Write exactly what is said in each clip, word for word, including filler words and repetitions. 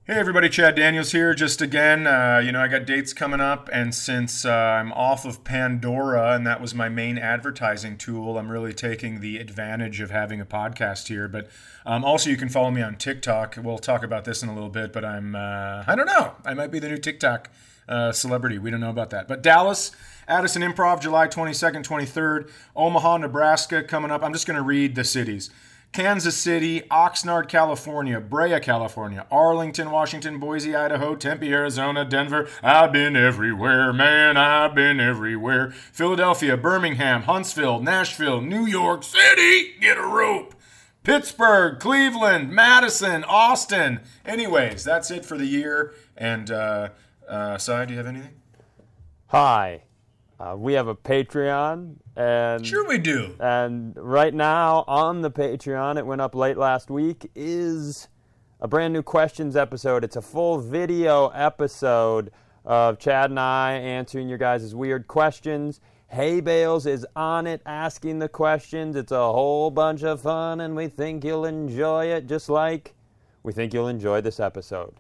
Hey everybody, Chad Daniels here. Just again, uh, you know, I got dates coming up, and since uh, I'm off of Pandora, and that was my main advertising tool, I'm really taking the advantage of having a podcast here. But um, also, you can follow me on TikTok. We'll talk about this in a little bit, but I'm, uh, I don't know, I might be the new TikTok uh, celebrity. We don't know about that. But Dallas, Addison Improv, July twenty-second, twenty-third. Omaha, Nebraska, coming up. I'm just going to read the cities. Kansas City, Oxnard, California, Brea, California, Arlington, Washington, Boise, Idaho, Tempe, Arizona, Denver. I've been everywhere, man, I've been everywhere. Philadelphia, Birmingham, Huntsville, Nashville, New York City, get a rope. Pittsburgh, Cleveland, Madison, Austin. Anyways, that's it for the year. And, uh, uh, Cy, do you have anything? Hi. Uh, we have a Patreon, and Sure we do. And right now on the Patreon, it went up late last week, is a brand new questions episode. It's a full video episode of Chad and I answering your guys' weird questions. Hay Bales is on it asking the questions. It's a whole bunch of fun, and we think you'll enjoy it, just like we think you'll enjoy this episode.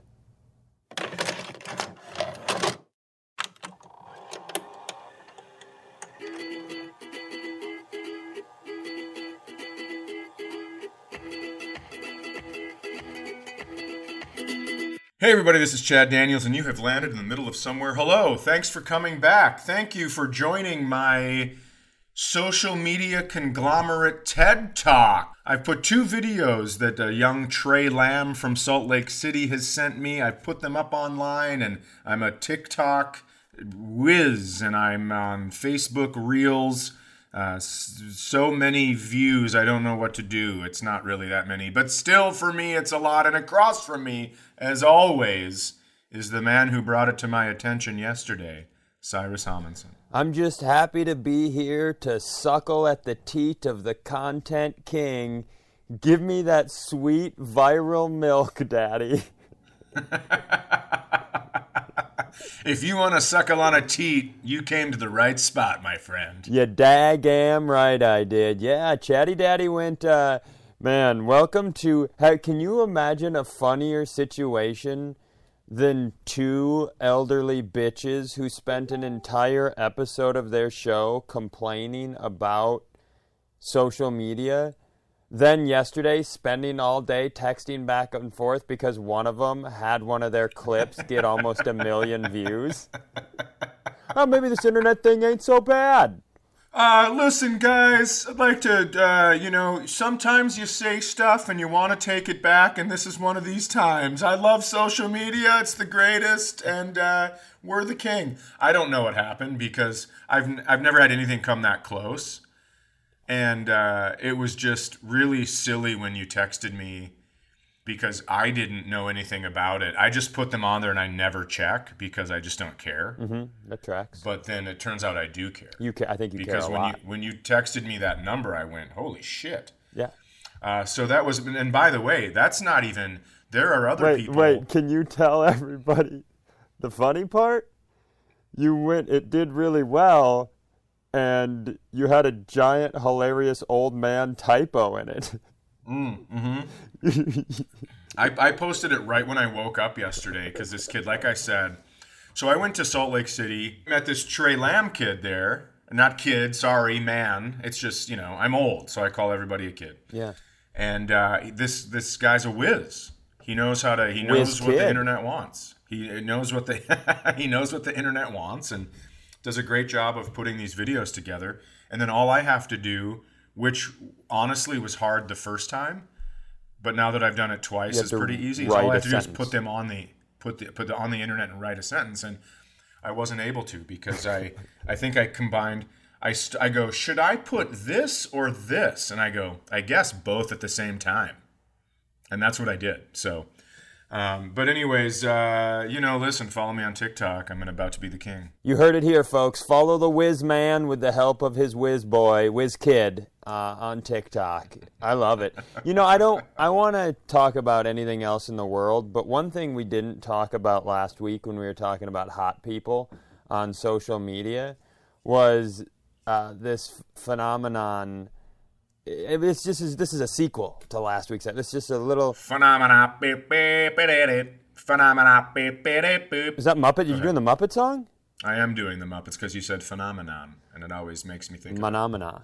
Hey everybody, this is Chad Daniels, and you have landed in the middle of somewhere. Hello, thanks for coming back. Thank you for joining my social media conglomerate TED Talk. I've put two videos that a young Trey Lamb from Salt Lake City has sent me. I've put them up online, and I'm a TikTok whiz, and I'm on Facebook Reels. Uh, so many views, I don't know what to do. It's not really that many, but still for me, it's a lot. And across from me, as always, is the man who brought it to my attention yesterday, Cyrus Amundsen. I'm just happy to be here to suckle at the teat of the content king. Give me that sweet viral milk, daddy. If you want to suckle on a teat, you came to the right spot, my friend. You daggam right I did. Yeah, Chatty Daddy went, uh, man, welcome to, how, can you imagine a funnier situation than two elderly bitches who spent an entire episode of their show complaining about social media? Then yesterday, spending all day texting back and forth because one of them had one of their clips get almost a million views. Oh, maybe this internet thing ain't so bad. Uh, listen, guys, I'd like to, uh, you know, sometimes you say stuff and you want to take it back, and this is one of these times. I love social media. It's the greatest, and uh, we're the king. I don't know what happened because I've, I've never had anything come that close. And uh, it was just really silly when you texted me because I didn't know anything about it. I just put them on there and I never check because I just don't care. Mm-hmm. That tracks. But then it turns out I do care. You ca- I think you because care a when lot. you when you texted me that number, I went, holy shit. Yeah. Uh, so that was, and by the way, that's not even, there are other wait, people. Wait, can you tell everybody the funny part? You went, it did really well. And you had a giant, hilarious old man typo in it. Mm, mm-hmm. I, I posted it right when I woke up yesterday because this kid, like I said, so I went to Salt Lake City, met this Trey Lamb kid there. Not kid, sorry, man. It's just, you know, I'm old, so I call everybody a kid. Yeah. And uh, this this guy's a whiz. He knows how to, he knows Whiz what kid. the internet wants. He knows what the he knows what the internet wants, and does a great job of putting these videos together. And then all I have to do, which honestly was hard the first time, but now that I've done it twice, it's pretty easy. Is all I have to do is put them on the put the put the, on the internet and write a sentence. And I wasn't able to because I I think I combined. I st- I go, should I put this or this? And I go, I guess both at the same time. And that's what I did. So. Um, but anyways, uh, you know, listen, follow me on TikTok. I'm about to be the king. You heard it here, folks. Follow the Whiz Man with the help of his Whiz Boy, Whiz Kid, uh, on TikTok. I love it. You know, I don't, I want to talk about anything else in the world, but one thing we didn't talk about last week when we were talking about hot people on social media was uh, this phenomenon. It's just this is a sequel to last week's. This is just a little phenomena. Phenomena. Beep, beep, beep, boop. Is that Muppet? You doing the Muppet song? I am doing the Muppets because you said phenomenon, and it always makes me think. Phenomena.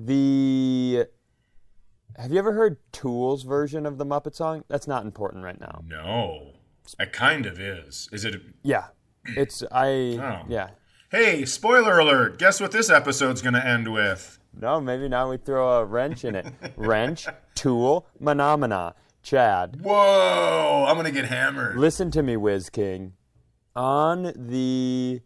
The. Have you ever heard Tool's version of the Muppet song? That's not important right now. No, it kind of is. Is it? A... Yeah, it's I. Oh. Yeah. Hey, spoiler alert! Guess what this episode's gonna end with? No, maybe now we throw a wrench in it. Wrench, Tool, Phenomena. Chad. Whoa! I'm gonna get hammered. Listen to me, Whiz King. On the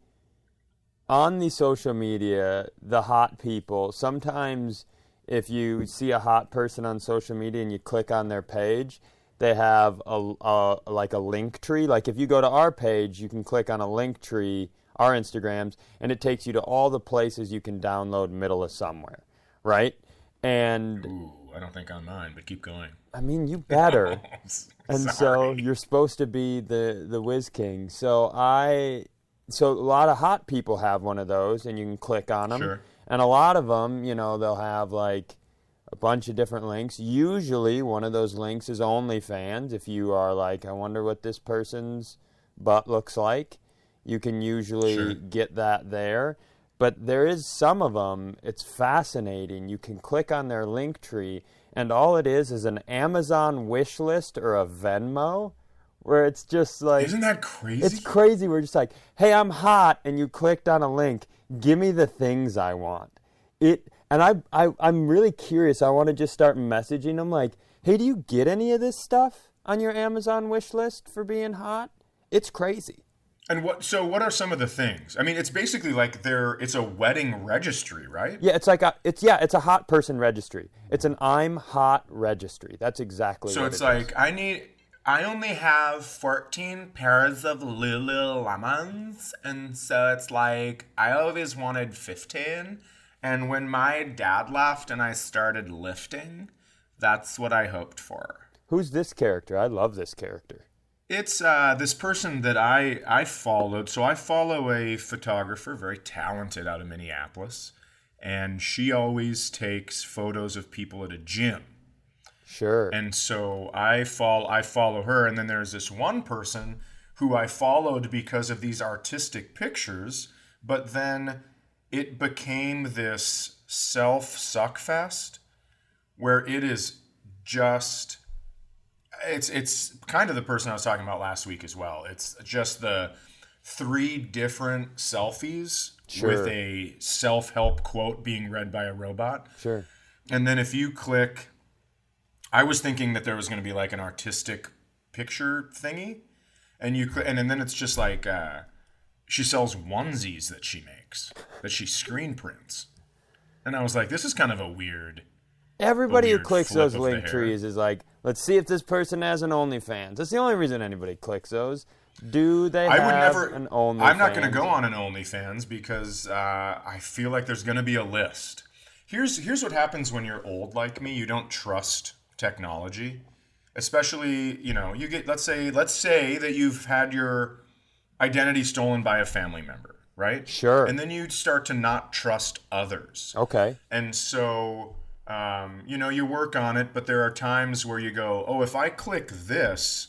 on the social media, the hot people, sometimes if you see a hot person on social media and you click on their page, they have a, a like a link tree. Like if you go to our page, you can click on a link tree, our Instagrams, and it takes you to all the places you can download Middle of Somewhere, right? And Ooh, I don't think on mine, but keep going. I mean, you better. And Sorry. so you're supposed to be the the Whiz King. So I, so a lot of hot people have one of those, and you can click on them. Sure. And a lot of them, you know, they'll have like a bunch of different links. Usually, one of those links is OnlyFans. If you are like, I wonder what this person's butt looks like, you can usually Sure. get that there. But there is some of them. It's fascinating. You can click on their link tree, and all it is is an Amazon wish list or a Venmo, where it's just like... Isn't that crazy? It's crazy. We're just like, hey, I'm hot, and you clicked on a link. Give me the things I want. It, and I, I, I'm really curious. I want to just start messaging them like, hey, do you get any of this stuff on your Amazon wish list for being hot? It's crazy. And what? So, what are some of the things? I mean, it's basically like they're. It's a wedding registry, right? Yeah, it's like a, it's yeah, it's a hot person registry. It's an I'm hot registry. That's exactly. So what it's it like is. I need. I only have fourteen pairs of Lululemons, and so it's like I always wanted fifteen. And when my dad left and I started lifting, that's what I hoped for. Who's this character? I love this character. It's uh, this person that I, I followed. So I follow a photographer, very talented out of Minneapolis. And she always takes photos of people at a gym. Sure. And so I follow, I follow her. And then there's this one person who I followed because of these artistic pictures. But then it became this self-suckfest where it is just... It's it's kind of the person I was talking about last week as well. It's just the three different selfies Sure. with a self-help quote being read by a robot. Sure. And then if you click, I was thinking that there was going to be like an artistic picture thingy, and you click, and, and then it's just like uh, she sells onesies that she makes, that she screen prints, and I was like, this is kind of a weird. Everybody who weird clicks flip those of the link hair. trees is like, let's see if this person has an OnlyFans. That's the only reason anybody clicks those. Do they I have would never. an OnlyFans? I'm not going to go on an OnlyFans because uh, I feel like there's going to be a list. Here's here's what happens when you're old like me. You don't trust technology, especially you know you get. Let's say let's say that you've had your identity stolen by a family member, right? Sure. And then you start to not trust others. Okay. And so, um, you know, you work on it, but there are times where you go, oh, if I click this,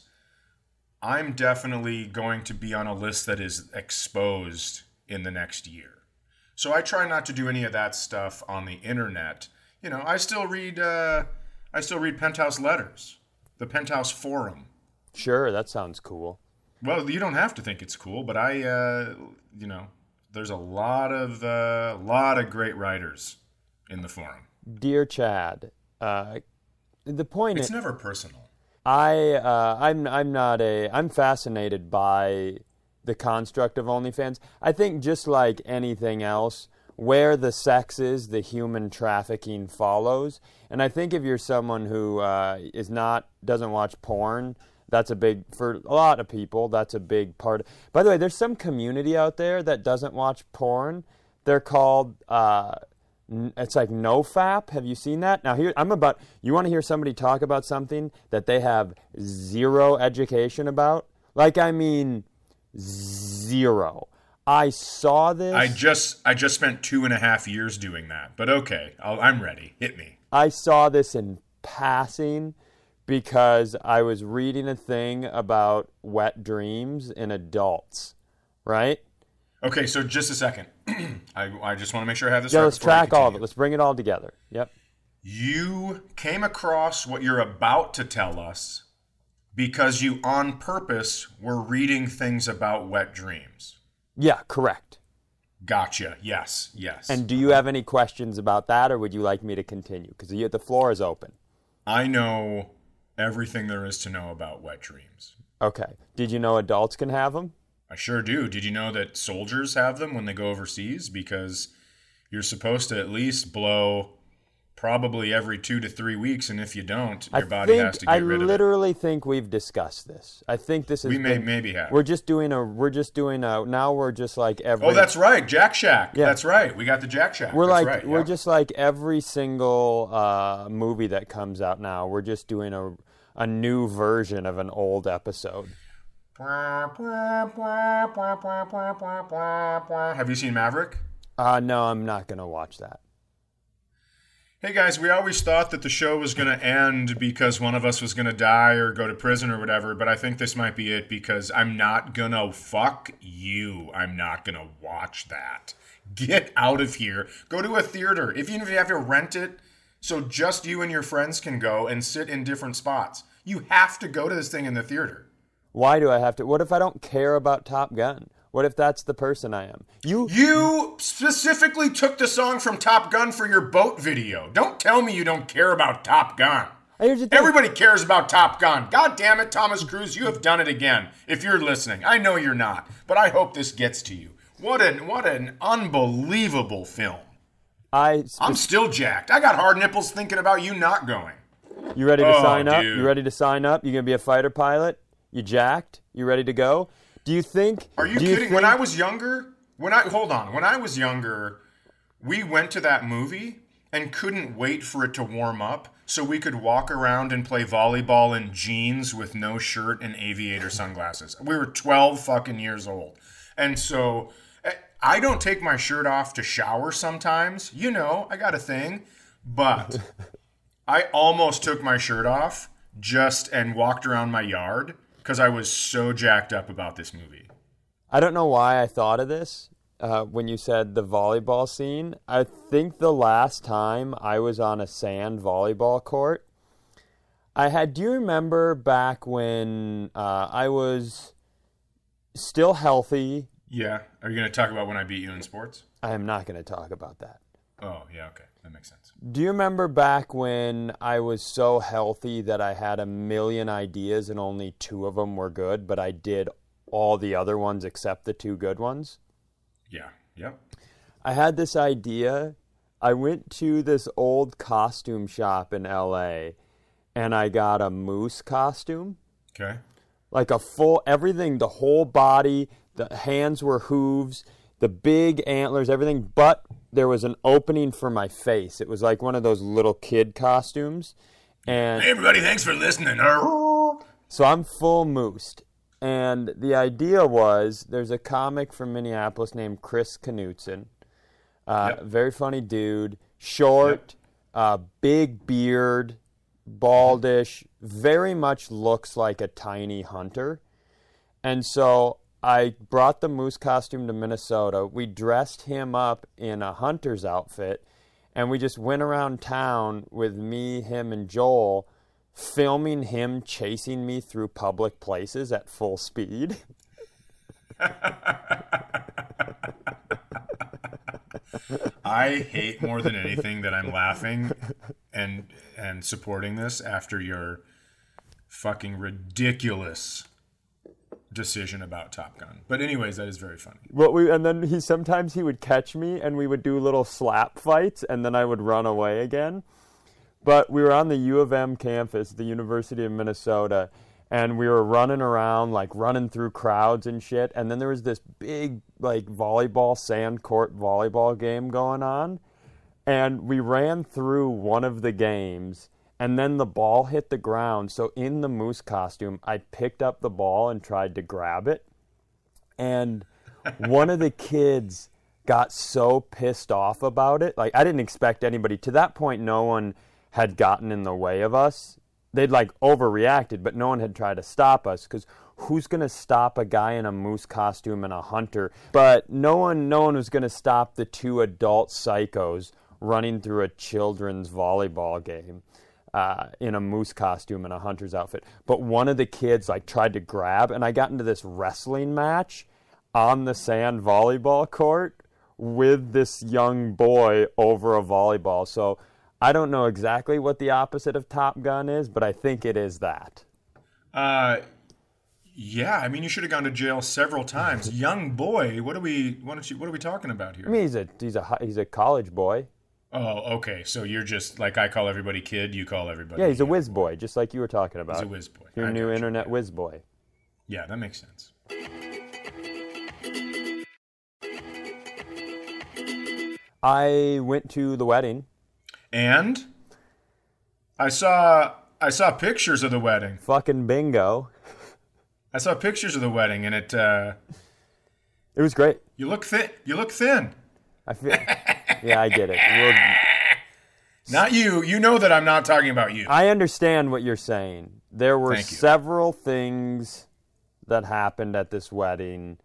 I'm definitely going to be on a list that is exposed in the next year. So I try not to do any of that stuff on the internet. You know, I still read, uh, I still read Penthouse Letters, the Penthouse Forum. Sure, that sounds cool. Well, you don't have to think it's cool, but I, uh, you know, there's a lot of, uh, lot of great writers in the forum. Dear Chad, uh, the point It's is, never personal. I uh, I'm I'm not a I'm fascinated by the construct of OnlyFans. I think just like anything else, where the sex is, the human trafficking follows. And I think if you're someone who uh, is not doesn't watch porn, that's a big for a lot of people. That's a big part. By the way, there's some community out there that doesn't watch porn. They're called. Uh, It's like NoFap. Have you seen that? Now here I'm about. You want to hear somebody talk about something that they have zero education about? Like I mean, zero. I saw this. I just I just spent two and a half years doing that. But okay, I'll, I'm ready. Hit me. I saw this in passing. because I was reading a thing about wet dreams in adults, right? Okay, so just a second. I, I just want to make sure I have this Yeah, right let's before I track all of continue. it. Let's bring it all together. Yep. You came across what you're about to tell us because you on purpose were reading things about wet dreams. Yeah, correct. Gotcha. Yes, yes. And do you have any questions about that, or would you like me to continue? Because the floor is open. I know everything there is to know about wet dreams. Okay. Did you know adults can have them? I sure do. Did you know that soldiers have them when they go overseas? Because you're supposed to at least blow probably every two to three weeks, and if you don't, your I body think, has to get I rid of it. literally think we've discussed this. I think this is. We may maybe have. We're just doing a. We're just doing a. Now we're just like every. Oh, that's right, Jack Shack. Yeah. That's right. We got the Jack Shack. We're that's like right. we're Yep. just like every single uh, movie that comes out now. We're just doing a a new version of an old episode. Have you seen Maverick? Uh no, I'm not gonna watch that. Hey guys, we always thought that the show was going to end because one of us was going to die or go to prison or whatever, but I think this might be it because I'm not going to fuck you. I'm not going to watch that. Get out of here. Go to a theater. If even if you have to rent it so just you and your friends can go and sit in different spots. You have to go to this thing in the theater. Why do I have to? What if I don't care about Top Gun? What if that's the person I am? You You specifically took the song from Top Gun for your boat video. Don't tell me you don't care about Top Gun. Here's the thing. Everybody cares about Top Gun. God damn it, Thomas Cruise, you have done it again. If you're listening, I know you're not, but I hope this gets to you. What an what an unbelievable film. I I'm still jacked. I got hard nipples thinking about you not going. You ready to Oh, sign up? dude. You ready to sign up? You gonna be a fighter pilot? You jacked? You ready to go? Do you think? Are you do kidding? think, When I was younger, when I hold on, when I was younger, we went to that movie and couldn't wait for it to warm up so we could walk around and play volleyball in jeans with no shirt and aviator sunglasses. We were twelve fucking years old. And so eh, I don't take my shirt off to shower sometimes. You know, I got a thing. But I almost took my shirt off just and walked around my yard because I was so jacked up about this movie. I don't know why I thought of this uh, when you said the volleyball scene. I think the last time I was on a sand volleyball court, I had. Do you remember back when uh, I was still healthy? Yeah. Are you going to talk about when I beat you in sports? I am not going to talk about that. Oh, yeah, okay. That makes sense. Do you remember back when I was so healthy that I had a million ideas and only two of them were good, but I did all the other ones except the two good ones? Yeah. Yep. I had this idea. I went to this old costume shop in L A and I got a moose costume. Okay. Like a full, everything, the whole body, the hands were hooves, the big antlers, everything, but there was an opening for my face. It was like one of those little kid costumes. And Hey, everybody, thanks for listening. so I'm full moosed. And the idea was there's a comic from Minneapolis named Chris Knutson. Uh, Yep. Very funny dude. Short, uh, big beard, baldish, very much looks like a tiny hunter. And so I brought the moose costume to Minnesota. We dressed him up in a hunter's outfit, and we just went around town with me, him, and Joel, filming him chasing me through public places at full speed. I hate more than anything that I'm laughing and and supporting this after your fucking ridiculous decision about Top Gun. But anyways, that is very funny. What we and then he sometimes he would catch me and we would do little slap fights and then I would run away again. But we were on the U of M campus, the University of Minnesota, and we were running around, like running through crowds and shit. And then there was this big, like, volleyball, sand court volleyball game going on. And we ran through one of the games, and then the ball hit the ground. So in the moose costume, I picked up the ball and tried to grab it. And one of the kids got so pissed off about it. Like, I didn't expect anybody. To that point, no one had gotten in the way of us they'd like overreacted, but no one had tried to stop us because who's going to stop a guy in a moose costume and a hunter? But no one, no one was going to stop the two adult psychos running through a children's volleyball game uh, in a moose costume and a hunter's outfit. But one of the kids like tried to grab, and I got into this wrestling match on the sand volleyball court with this young boy over a volleyball. So I don't know exactly what the opposite of Top Gun is, but I think it is that. Uh, yeah. I mean, you should have gone to jail several times. Young boy. What are we? What are, you, what are we talking about here? I mean, he's a he's a he's a college boy. Oh, okay. So you're just like I call everybody kid. You call everybody. Yeah, he's a whiz boy, just like you were talking about. He's a whiz boy. Your I new got you. internet whiz boy. Yeah, that makes sense. I went to the wedding. And I saw I saw pictures of the wedding. Fucking bingo. I saw pictures of the wedding, and it. Uh, it was great. You look thin. You look thin. I feel. Yeah, I get it. We'll, not you. You know that I'm not talking about you. I understand what you're saying. There were Thank you. several things that happened at this wedding.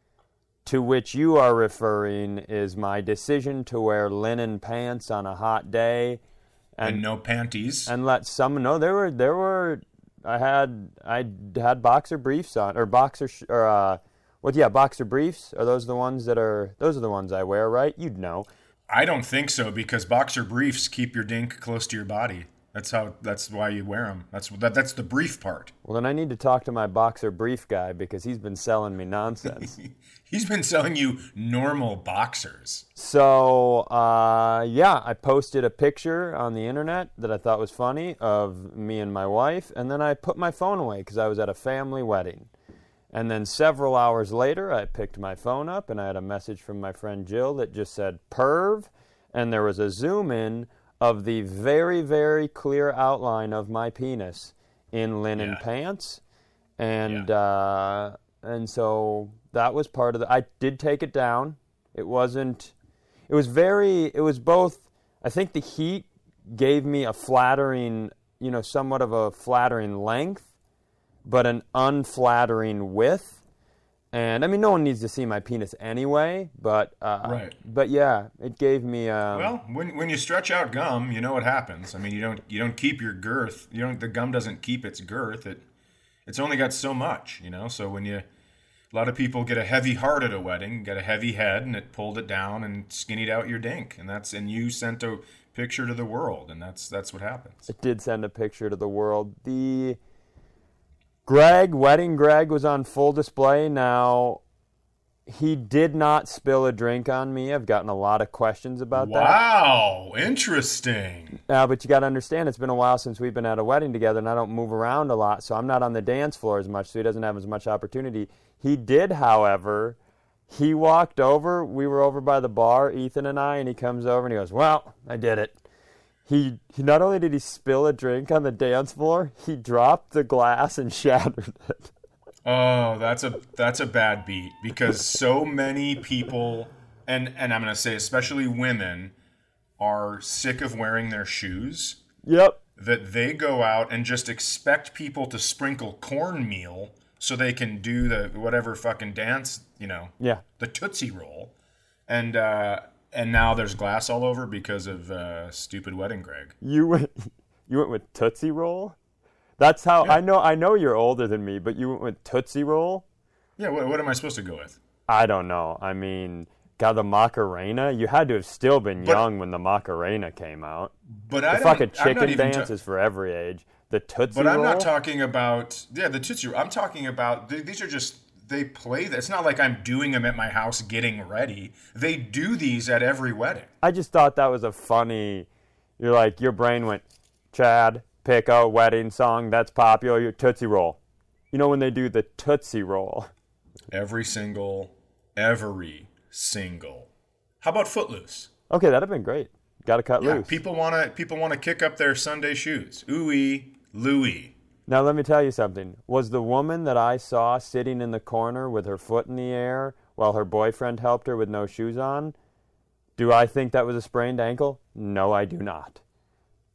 To which you are referring is my decision to wear linen pants on a hot day, and, and no panties, and let some know there were there were I had I had boxer briefs on or boxer sh- or uh, what yeah boxer briefs are those the ones that are those are the ones I wear, right? You'd know. I don't think so because boxer briefs keep your dink close to your body. That's how. That's why you wear them. That's that, That's the brief part. Well, then I need to talk to my boxer brief guy because he's been selling me nonsense. He's been selling you normal boxers. So, uh, yeah, I posted a picture on the internet that I thought was funny of me and my wife, and then I put my phone away because I was at a family wedding. And then several hours later, I picked my phone up, and I had a message from my friend Jill that just said, perv, and there was a zoom in of the very, very clear outline of my penis in linen yeah. pants. And, yeah. uh, and so that was part of the, I did take it down. It wasn't, it was very, it was both, I think the heat gave me a flattering, you know, somewhat of a flattering length, but an unflattering width. And I mean, no one needs to see my penis anyway, but uh, right. But yeah, it gave me. Um, well, when when you stretch out gum, you know what happens. I mean, you don't you don't keep your girth. You don't. The gum doesn't keep its girth. It it's only got so much, you know. So when you, a lot of people get a heavy heart at a wedding, get a heavy head, and it pulled it down and skinnied out your dink, and that's and you sent a picture to the world, and that's that's what happens. It did send a picture to the world. The Greg, wedding Greg was on full display. Now, he did not spill a drink on me. I've gotten a lot of questions about wow, that. Wow, interesting. Uh, but you got to understand, it's been a while since we've been at a wedding together, and I don't move around a lot, so I'm not on the dance floor as much, so he doesn't have as much opportunity. He did, however, he walked over. We were over by the bar, Ethan and I, and he comes over and he goes, well, I did it. He, he not only did he spill a drink on the dance floor, he dropped the glass and shattered it. Oh, that's a that's a bad beat because so many people, and, and I'm going to say especially women, are sick of wearing their shoes. Yep. That they go out and just expect people to sprinkle cornmeal so they can do the whatever fucking dance, you know, yeah, the Tootsie Roll. And, uh... And now there's glass all over because of uh, stupid wedding Greg. You went, you went with Tootsie Roll? That's how yeah. I know. I know you're older than me, but you went with Tootsie Roll. Yeah. What, what am I supposed to go with? I don't know. I mean, God, the Macarena. You had to have still been but, young when the Macarena came out. But the I fucking don't, chicken dance ta- is for every age. The Tootsie but Roll. But I'm not talking about yeah the Tootsie Roll. I'm talking about these are just. They play that. It's not like I'm doing them at my house getting ready. They do these at every wedding. I just thought that was a funny, you're like, your brain went, Chad, pick a wedding song that's popular, your Tootsie Roll. You know when they do the Tootsie Roll. Every single, every single. How about Footloose? Okay, that'd have been great. Got to cut yeah, loose. People want to people want to kick up their Sunday shoes. Ooey, Louie. Now, let me tell you something. Was the woman that I saw sitting in the corner with her foot in the air while her boyfriend helped her with no shoes on, do I think that was a sprained ankle? No, I do not.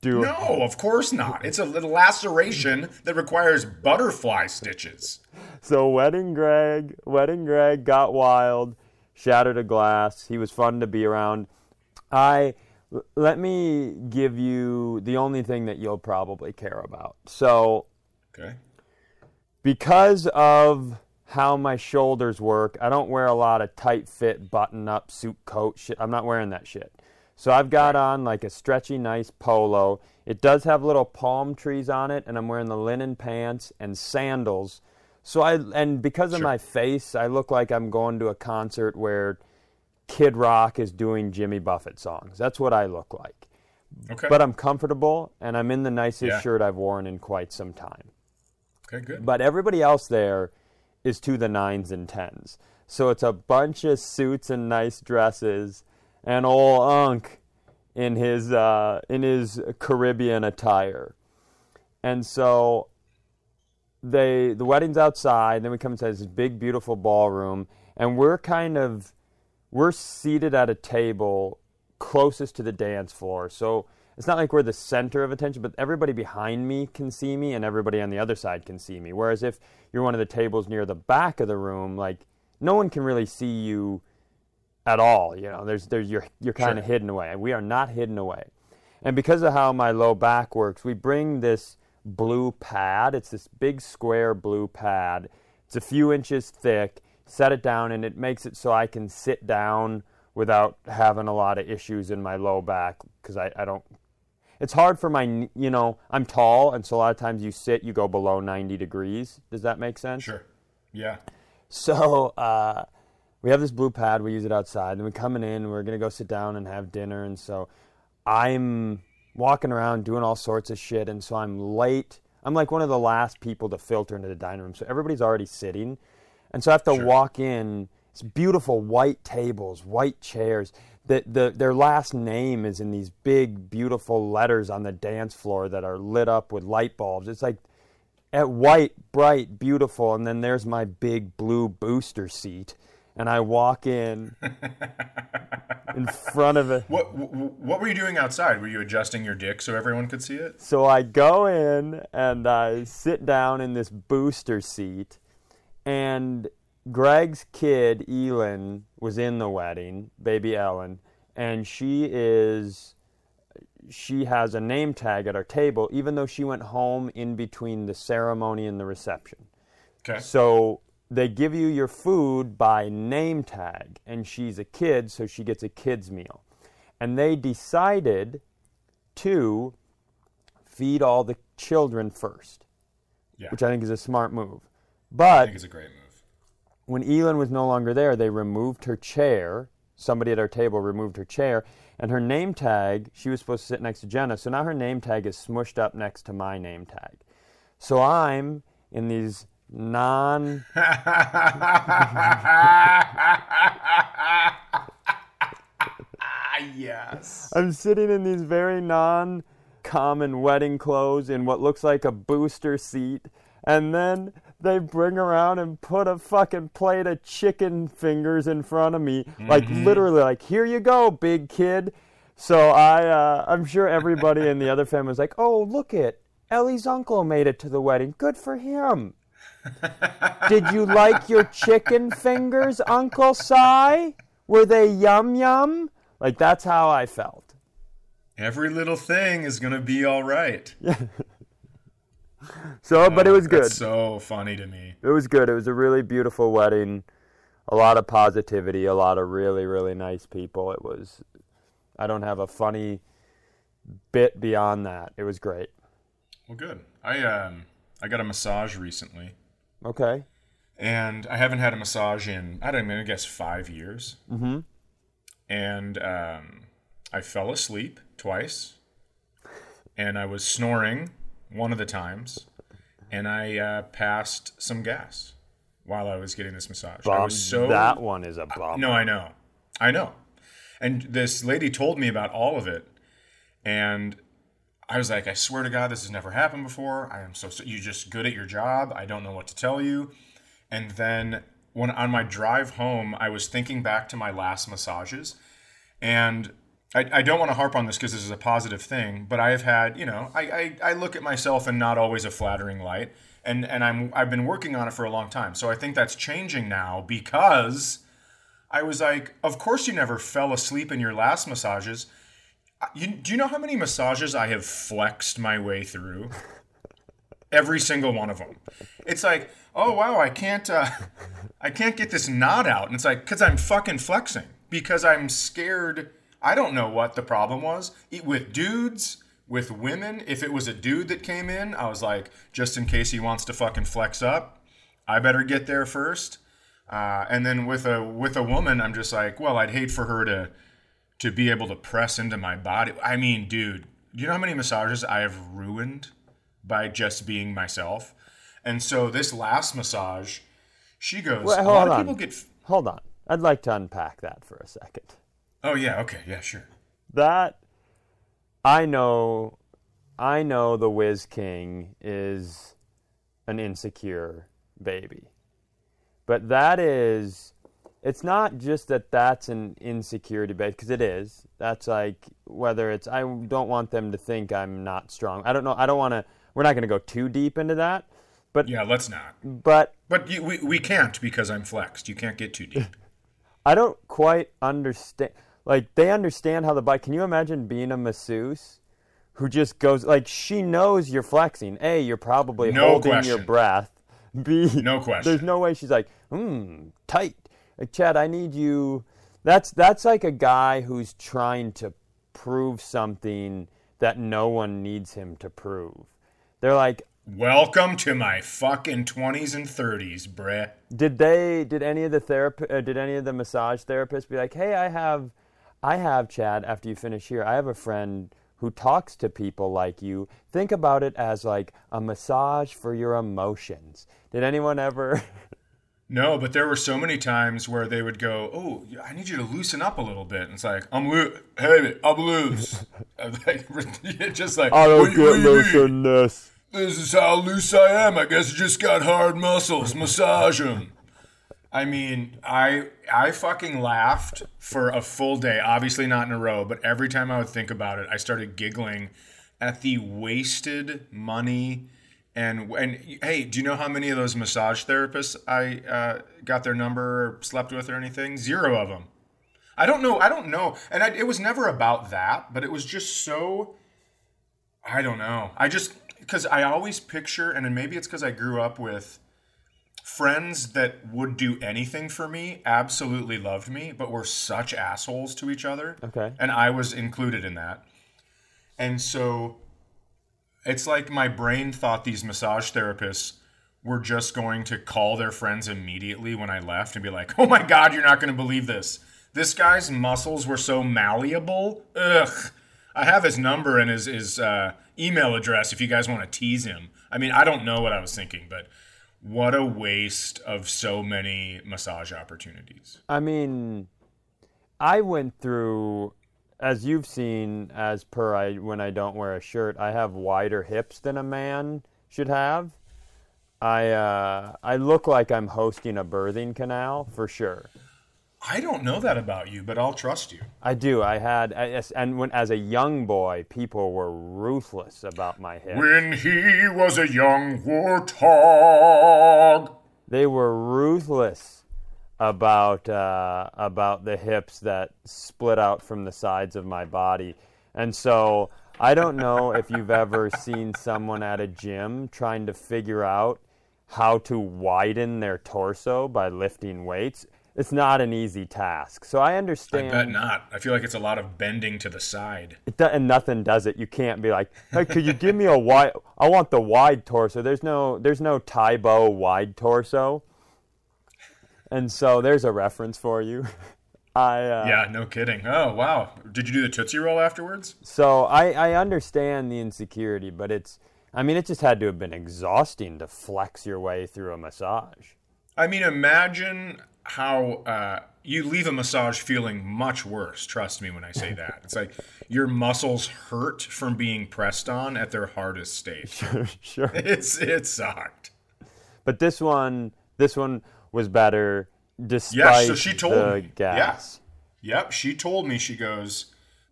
do it. No, of course not. It's a little laceration that requires butterfly stitches. So wedding Greg, wedding Greg got wild, shattered a glass. He was fun to be around. I let me give you the only thing that you'll probably care about. So, okay, because of how my shoulders work, I don't wear a lot of tight fit button up suit coat shit. I'm not wearing that shit. So I've got on like a stretchy, nice polo. It does have little palm trees on it, and I'm wearing the linen pants and sandals. So I and because of Sure. my face, I look like I'm going to a concert where Kid Rock is doing Jimmy Buffett songs. That's what I look like. okay, But I'm comfortable, and I'm in the nicest Yeah. shirt I've worn in quite some time. okay, good. But everybody else there is to the nines and tens. So it's a bunch of suits and nice dresses, and old Unc in his uh, in his Caribbean attire. And so they the wedding's outside, then we come inside this big, beautiful ballroom, and we're kind of we're seated at a table closest to the dance floor. So it's not like we're the center of attention, but everybody behind me can see me and everybody on the other side can see me. Whereas if you're one of the tables near the back of the room, like no one can really see you at all. You know, there's there's you're you're kind of Sure. hidden away. We are not hidden away. And because of how my low back works, we bring this blue pad. It's this big square blue pad. It's a few inches thick. Set it down, and it makes it so I can sit down without having a lot of issues in my low back because I, I don't. It's hard for my, kn- you know, I'm tall, and so a lot of times you sit, you go below ninety degrees. Does that make sense? Sure. Yeah. So uh, we have this blue pad. We use it outside. Then we're coming in. We're going to go sit down and have dinner. And so I'm walking around doing all sorts of shit. And so I'm late. I'm like one of the last people to filter into the dining room. So everybody's already sitting. And so I have to Sure. walk in. It's beautiful white tables, white chairs. The, the, their last name is in these big, beautiful letters on the dance floor that are lit up with light bulbs. It's like at white, bright, beautiful, and then there's my big blue booster seat, and I walk in in front of it. What wh- What were you doing outside? Were you adjusting your dick so everyone could see it? So I go in and I sit down in this booster seat, and Greg's kid, Elin, was in the wedding, baby Ellen, and she is... she has a name tag at our table, even though she went home in between the ceremony and the reception. Okay. So they give you your food by name tag, and she's a kid, so she gets a kid's meal. And they decided to feed all the children first, Yeah. which I think is a smart move. I But think it's a great move. when Elin was no longer there, they removed her chair. Somebody at our table removed her chair, and her name tag, she was supposed to sit next to Jenna, so now her name tag is smushed up next to my name tag. So I'm in these non... Yes. I'm sitting in these very non-common wedding clothes in what looks like a booster seat, and then they bring around and put a fucking plate of chicken fingers in front of me, like literally, like, here you go, big kid. So I, uh, I'm sure everybody in the other family was like, oh, look it, Ellie's uncle made it to the wedding. Good for him. Did you like your chicken fingers, Uncle Si? Were they yum yum? Like, that's how I felt. Every little thing is going to be all right. So, but it was good. That's so funny to me. It was good. It was a really beautiful wedding. A lot of positivity, a lot of really, really nice people. It was, I don't have a funny bit beyond that. It was great. Well, good. I um I got a massage recently, Okay. and I haven't had a massage in, I don't know, I guess five years. Mm-hmm. And um, I fell asleep twice, and I was snoring one of the times, and I uh, passed some gas while I was getting this massage. I Bum, was so that one is a bum. No, I know. I know. And this lady told me about all of it. And I was like, I swear to God, this has never happened before. I am so, so you're just good at your job. I don't know what to tell you. And then when on my drive home, I was thinking back to my last massages. And I, I don't want to harp on this because this is a positive thing, but I have had, you know, I, I, I look at myself in not always a flattering light, and, and I'm I've been working on it for a long time. So I think that's changing now because I was like, of course you never fell asleep in your last massages. You, do you know how many massages I have flexed my way through? Every single one of them. It's like, oh wow, I can't uh, I can't get this knot out, and it's like because I'm fucking flexing because I'm scared. I don't know what the problem was. With dudes, with women, if it was a dude that came in, I was like, just in case he wants to fucking flex up, I better get there first. Uh, and then with a with a woman, I'm just like, well, I'd hate for her to to be able to press into my body. I mean, dude, do you know how many massages I have ruined by just being myself? And so this last massage, she goes, Wait, a hold lot of on. people get... Hold on. I'd like to unpack that for a second. Oh, yeah, okay, yeah, sure. That, I know, I know the Whiz King is an insecure baby. But that is, it's not just that that's an insecurity base, because it is. That's like, whether it's, I don't want them to think I'm not strong. I don't know, I don't want to, we're not going to go too deep into that. But yeah, let's not. But But you, we, we can't because I'm flexed. You can't get too deep. I don't quite understand. Like, they understand how the body... Can you imagine being a masseuse who just goes... Like, she knows you're flexing. A, you're probably No holding question. your breath. B, No question. There's no way she's like, hmm, tight. Like, Chad, I need you... That's, that's like a guy who's trying to prove something that no one needs him to prove. They're like... Welcome to my fucking twenties and thirties, bruh. Did they... Did any of the therap- uh, Did any of the massage therapists be like, hey, I have... I have, Chad, after you finish here, I have a friend who talks to people like you. Think about it as like a massage for your emotions. Did anyone ever? No, but there were so many times where they would go, oh, I need you to loosen up a little bit. And it's like, I'm loose. Hey, I'm loose. I'm like, just like, I don't what, get what do you loose mean? in this. This is how loose I am. I guess you just got hard muscles. Massage them. I mean, I I fucking laughed for a full day. Obviously not in a row, but every time I would think about it, I started giggling at the wasted money. And, and hey, do you know how many of those massage therapists I uh, got their number or slept with or anything? Zero of them. I don't know. I don't know. And I, it was never about that, but it was just so, I don't know. I just, because I always picture, and then maybe it's because I grew up with friends that would do anything for me, absolutely loved me, but were such assholes to each other. Okay. And I was included in that. And so it's like my brain thought these massage therapists were just going to call their friends immediately when I left and be like, oh my God, you're not going to believe this. This guy's muscles were so malleable. Ugh. I have his number and his, his uh, email address if you guys want to tease him. I mean, I don't know what I was thinking, but what a waste of so many massage opportunities. I mean, I went through, as you've seen, as per I when I don't wear a shirt, I have wider hips than a man should have. I uh, I look like I'm hosting a birthing canal for sure. I don't know that about you, but I'll trust you. I do. I had, I- as- and when as a young boy, people were ruthless about my hips. When he was a young warthog. They were ruthless about uh, about the hips that split out from the sides of my body, and so I don't know if you've ever seen someone at a gym trying to figure out how to widen their torso by lifting weights. It's not an easy task. So I understand. I bet not. I feel like it's a lot of bending to the side. It do, and nothing does it. You can't be like, hey, could you give me a wide? I want the wide torso. There's no, there's no Tybo wide torso. And so there's a reference for you. I uh, Yeah, no kidding. Oh, wow. Did you do the Tootsie Roll afterwards? So I, I understand the insecurity, but it's, I mean, it just had to have been exhausting to flex your way through a massage. I mean, imagine how uh, you leave a massage feeling much worse. Trust me when I say that. It's like your muscles hurt from being pressed on at their hardest stage. Sure, sure. It's it sucked. But this one, this one was better despite Yeah, so she told the me. gas. Yeah. Yep, she told me, she goes,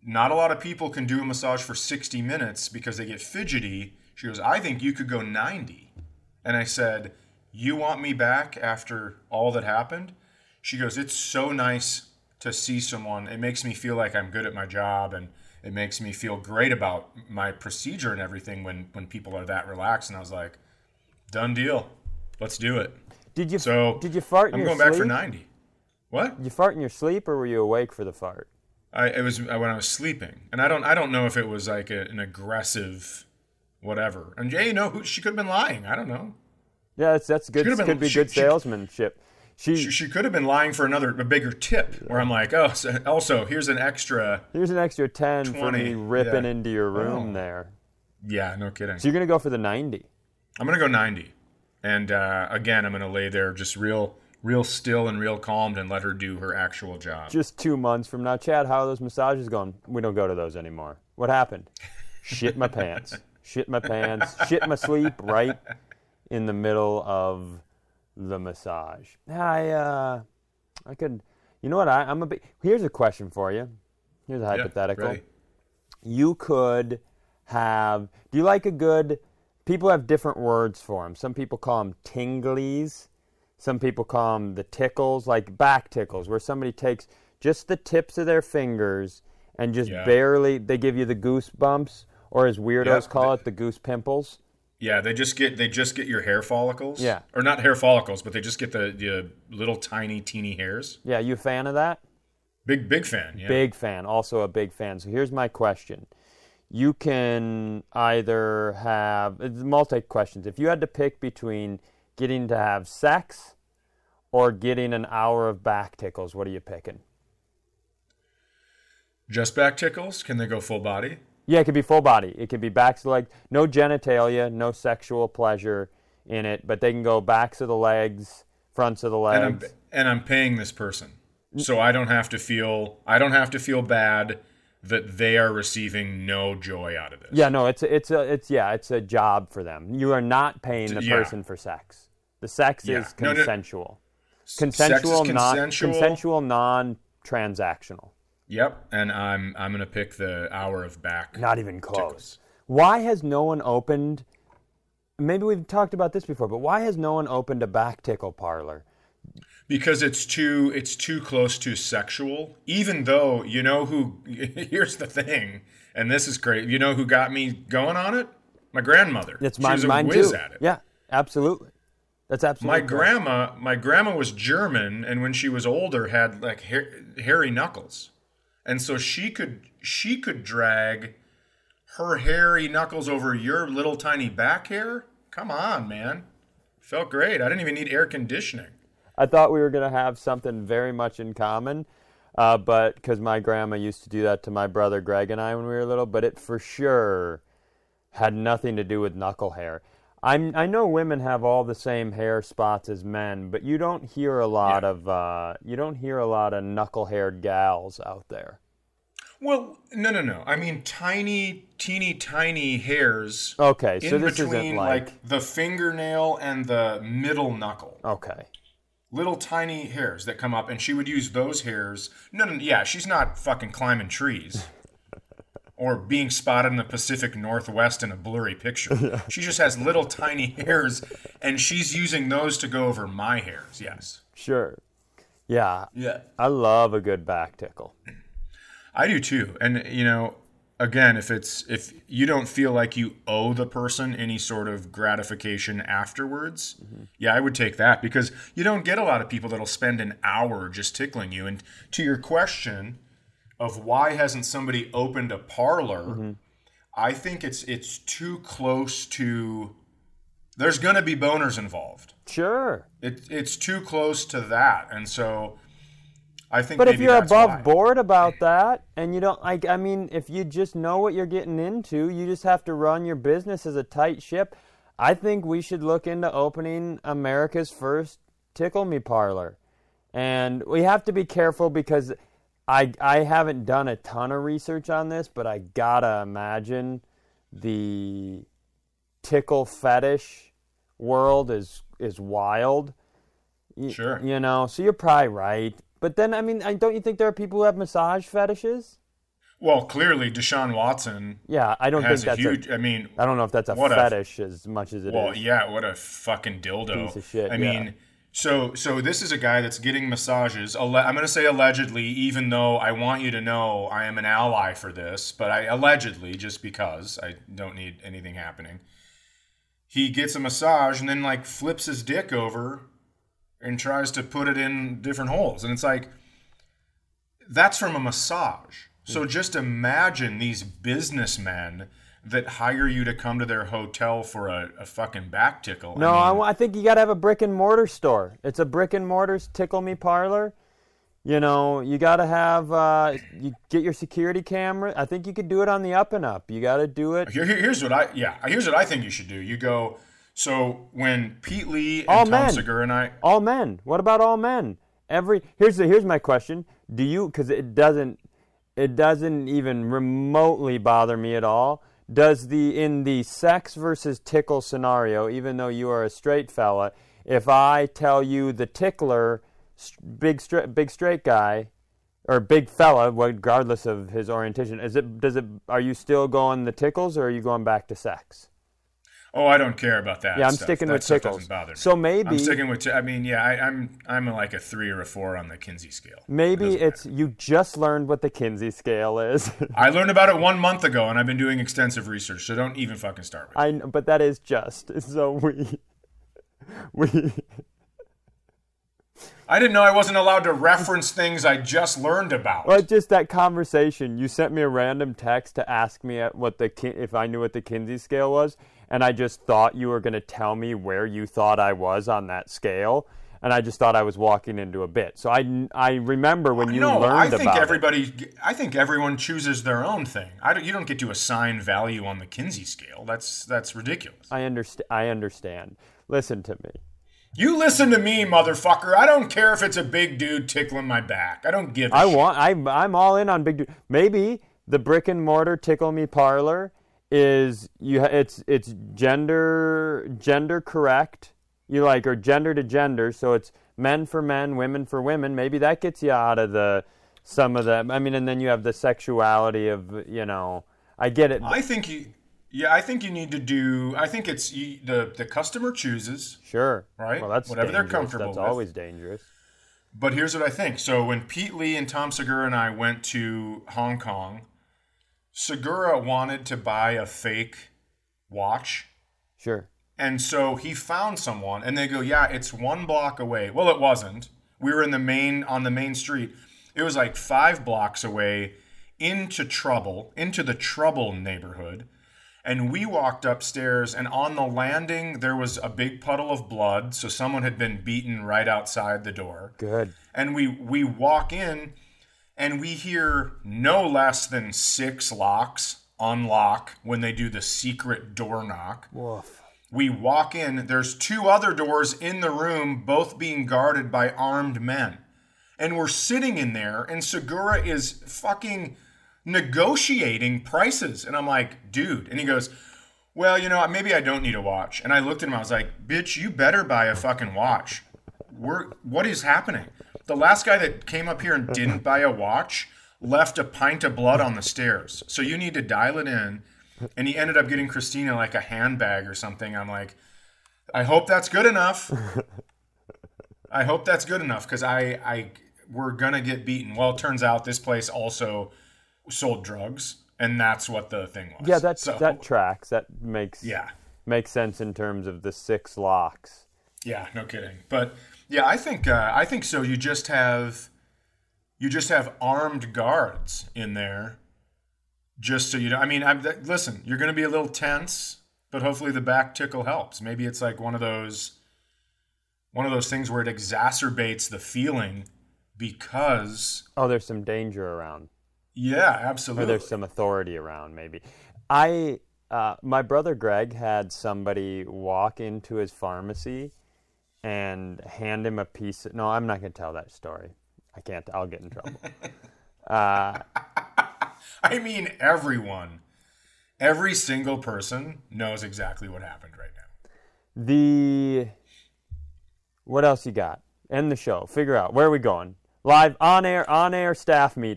not a lot of people can do a massage for sixty minutes because they get fidgety. She goes, I think you could go ninety. And I said, you want me back after all that happened? She goes, it's so nice to see someone. It makes me feel like I'm good at my job, and it makes me feel great about my procedure and everything when, when people are that relaxed. And I was like, done deal. Let's do it. Did you so did you fart in I'm your going sleep? back for ninety. What? Did you fart in your sleep, or were you awake for the fart? I it was when I was sleeping, and I don't I don't know if it was like a, an aggressive, whatever. And yeah, you know, who, she could have been lying. I don't know. Yeah, that's that's good. Been, could be she, good she, salesmanship. She, she she could have been lying for another a bigger tip. Where I'm like, oh, so also here's an extra. Here's an extra ten for me ripping yeah. into your room oh. there. Yeah, no kidding. So you're gonna go for the ninety. I'm gonna go ninety, and uh, again, I'm gonna lay there just real. Real still and real calmed and let her do her actual job. Just two months from now, Chad, how are those massages going? We don't go to those anymore. What happened? Shit my pants. Shit my pants. Shit my sleep right in the middle of the massage. I, uh, I could, you know what? I, I'm a bit, here's a question for you. Here's a hypothetical. Yeah, you could have, do you like a good, people have different words for them. Some people call them tinglies. Some people call them the tickles, like back tickles, where somebody takes just the tips of their fingers and just yeah. barely, they give you the goosebumps, or as weirdos yeah, call they, it, the goose pimples. Yeah, they just get they just get your hair follicles. Yeah. Or not hair follicles, but they just get the, the little tiny, teeny hairs. Yeah, you a fan of that? Big, big fan, yeah. Big fan, also a big fan. So here's my question. You can either have, it's multi-questions. If you had to pick between getting to have sex or getting an hour of back tickles, what are you picking? Just back tickles? Can they go full body? Yeah, it could be full body. It could be backs of the legs, no genitalia, no sexual pleasure in it, but they can go backs of the legs, fronts of the legs. And I'm, and I'm paying this person, so I don't have to feel I don't have to feel bad that they are receiving no joy out of this. Yeah, no, it's a, it's a it's yeah, it's a job for them. You are not paying the yeah. person for sex. The sex yeah. is consensual. No, no. Consensual, Sex is non consensual. consensual, non-transactional. Yep, and I'm I'm gonna pick the hour of back. Not even close. Tickles. Why has no one opened? Maybe we've talked about this before, but why has no one opened a back tickle parlor? Because it's too it's too close to sexual. Even though you know who. Here's the thing, and this is great. You know who got me going on it? My grandmother. It's she mine, was a mine whiz too. at it. Yeah, absolutely. That's absolutely my correct. grandma. My grandma was German, and when she was older, had like hair, hairy knuckles, and so she could she could drag her hairy knuckles over your little tiny back hair. Come on, man. Felt great. I didn't even need air conditioning. I thought we were going to have something very much in common, uh, but because my grandma used to do that to my brother Greg and I when we were little, but it for sure had nothing to do with knuckle hair. I'm, I know women have all the same hair spots as men, but you don't hear a lot yeah. of uh, you don't hear a lot of knuckle-haired gals out there. Well, no, no, no. I mean, tiny, teeny, tiny hairs. Okay, so in this between, isn't like... like the fingernail and the middle knuckle. Okay. Little tiny hairs that come up, and she would use those hairs. No, no, yeah, she's not fucking climbing trees or being spotted in the Pacific Northwest in a blurry picture. Yeah. She just has little tiny hairs, and she's using those to go over my hairs. Yes. Sure. Yeah. Yeah. I love a good back tickle. I do too. And you know, again, if it's if you don't feel like you owe the person any sort of gratification afterwards, mm-hmm. yeah, I would take that, because you don't get a lot of people that'll spend an hour just tickling you. And to your question of why hasn't somebody opened a parlor, mm-hmm. I think it's it's too close to. There's going to be boners involved. Sure. It, it's too close to that, and so. I think but if you're above why. board about that, and you don't like, I mean, if you just know what you're getting into, you just have to run your business as a tight ship. I think we should look into opening America's first Tickle Me parlor, and we have to be careful because I I haven't done a ton of research on this, but I gotta imagine the tickle fetish world is is wild. Sure. You know, so you're probably right. But then, I mean, don't you think there are people who have massage fetishes? Well, clearly Deshaun Watson Yeah, I don't has think a that's huge. I mean, a. I don't know if that's a what a- fetish as much as it is. well, yeah, what a fucking dildo. Piece of shit, I yeah. mean, so so this is a guy that's getting massages. Alle- I'm going to say allegedly, even though I want you to know I am an ally for this, but I allegedly, just because I don't need anything happening. He gets a massage and then like flips his dick over and tries to put it in different holes, and it's like that's from a massage. So just imagine these businessmen that hire you to come to their hotel for a, a fucking back tickle. No, I I, mean, wa- I think you got to have a brick and mortar store. It's a brick and mortar tickle me parlor. You know, you got to have, uh, you get your security camera. I think you could do it on the up and up. You got to do it. Here, here- here's what I yeah. Here's what I think you should do. You go. So when Pete Lee and All Tom men. Segura and I, All men. What about all men? Every here's the here's my question. Do you because it doesn't it doesn't even remotely bother me at all. Does the in the sex versus tickle scenario, even though you are a straight fella, if I tell you the tickler, st- big straight big straight guy, or big fella, regardless of his orientation, is it does it are you still going the tickles or are you going back to sex? oh, I don't care about that. Yeah, I'm stuff. sticking That with stuff tickles. doesn't bother me. So maybe I'm sticking with. T- I mean, yeah, I, I'm I'm a, like a three or a four on the Kinsey scale. maybe It doesn't it's you just learned what the Kinsey scale is. I learned about it one month ago, and I've been doing extensive research. So don't even fucking start with it. I know, but that is just so we we I didn't know I wasn't allowed to reference things I just learned about. well just that conversation. You sent me a random text to ask me at what the Kin- if I knew what the Kinsey scale was, and I just thought you were going to tell me where you thought I was on that scale, and I just thought I was walking into a bit. So I I remember when you no, learned I think about it. everybody. I think everyone chooses their own thing. I don't, you don't get to assign value on the Kinsey scale. That's that's ridiculous. I understand. I understand. Listen to me. You listen to me, motherfucker. I don't care if it's a big dude tickling my back. I don't give a I shit. want. I'm. I'm all in on big dude. Maybe the brick and mortar tickle me parlor is you. ha- It's it's gender gender correct. You like or gender to gender. So it's men for men, women for women. Maybe that gets you out of the some of the. I mean, and then you have the sexuality of you know. I get it. I think you. Yeah, I think you need to do. I think it's you, the the customer chooses. Sure. Right? Well, that's Whatever they're dangerous. comfortable That's with. always dangerous. But here's what I think. So when Pete Lee and Tom Segura and I went to Hong Kong, Segura wanted to buy a fake watch. Sure. And so he found someone and they go, yeah, it's one block away. Well, it wasn't. We were in the main, on the main street. It was like five blocks away into Trouble, into the Trouble neighborhood. And we walked upstairs and on the landing, there was a big puddle of blood. So someone had been beaten right outside the door. Good. And we, we walk in and we hear no less than six locks unlock when they do the secret door knock. Woof. We walk in, there's two other doors in the room, both being guarded by armed men. And we're sitting in there, and Segura is fucking negotiating prices. And I'm like, dude. And he goes, well, you know, maybe I don't need a watch. And I looked at him, I was like, bitch, you better buy a fucking watch. We're, what is happening? The last guy that came up here and didn't buy a watch left a pint of blood on the stairs. So you need to dial it in. And he ended up getting Christina like a handbag or something. I'm like, I hope that's good enough. I hope that's good enough because I, I, we're gonna get beaten. Well, it turns out this place also sold drugs, and that's what the thing was. Yeah, that so, that tracks. That makes yeah, makes sense in terms of the six locks. yeah, no kidding. But yeah, I think uh, I think so. You just have, you just have armed guards in there. Just so you know, I mean, I'm, listen, you're going to be a little tense, but hopefully the back tickle helps. Maybe it's like one of those, one of those things where it exacerbates the feeling because. Oh, there's some danger around. Yeah, absolutely. Or there's some authority around, maybe. I, uh, my brother Greg had somebody walk into his pharmacy and hand him a piece. Of, no, I'm not going to tell that story. I can't. I'll get in trouble. uh, I mean, everyone, every single person knows exactly what happened right now. The what else you got? End the show. Figure out where are we going. Live on air, on air staff meeting.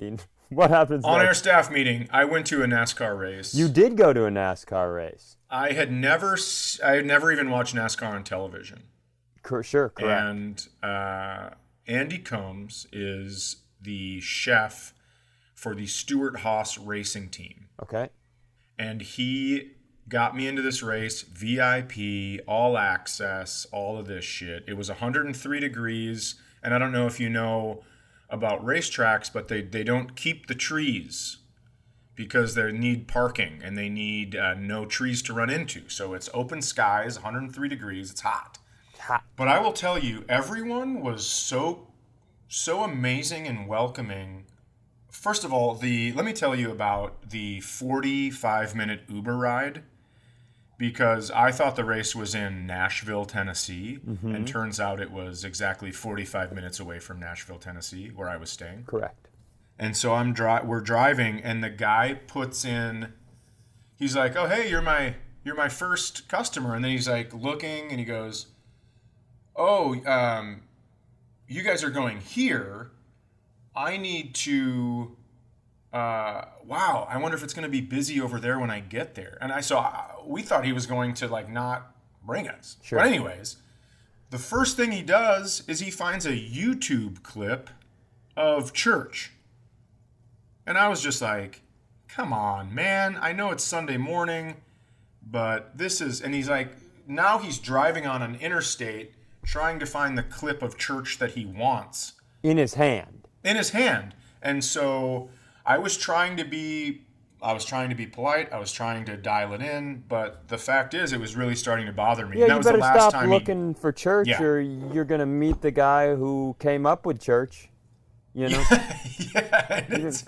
What happens On our next? staff meeting, I went to a NASCAR race. You did go to a NASCAR race. I had never, s- I had never even watched NASCAR on television. Cor- sure, correct. And uh, Andy Combs is the chef for the Stewart Haas racing team. Okay. And he got me into this race, V I P, all access, all of this shit. It was one hundred three degrees, and I don't know if you know about racetracks, but they, they don't keep the trees because they need parking and they need uh, no trees to run into. So it's open skies, one hundred three degrees, it's hot. Hot. But I will tell you, everyone was so so amazing and welcoming. First of all, the let me tell you about the forty-five minute Uber ride, because I thought the race was in Nashville, Tennessee, Mm-hmm. and turns out it was exactly forty-five minutes away from Nashville, Tennessee, where I was staying. Correct. And so I'm dri- we're driving, and the guy puts in, he's like, "Oh, hey, you're my you're my first customer," and then he's like looking, and he goes, "Oh, um, you guys are going here. I need to. Uh, wow, I wonder if it's going to be busy over there when I get there." And I saw we thought he was going to like not bring us. Sure. But anyways, the first thing he does is he finds a YouTube clip of church. And I was just like, come on, man. I know it's Sunday morning, but this is, and he's like, now he's driving on an interstate trying to find the clip of church that he wants In his hand. in his hand. And so I was trying to be, I was trying to be polite. I was trying to dial it in, but the fact is it was really starting to bother me. Yeah, And that you was the better last stop time he- looking for church, Yeah. or you're gonna meet the guy who came up with church. You know. yeah, it is.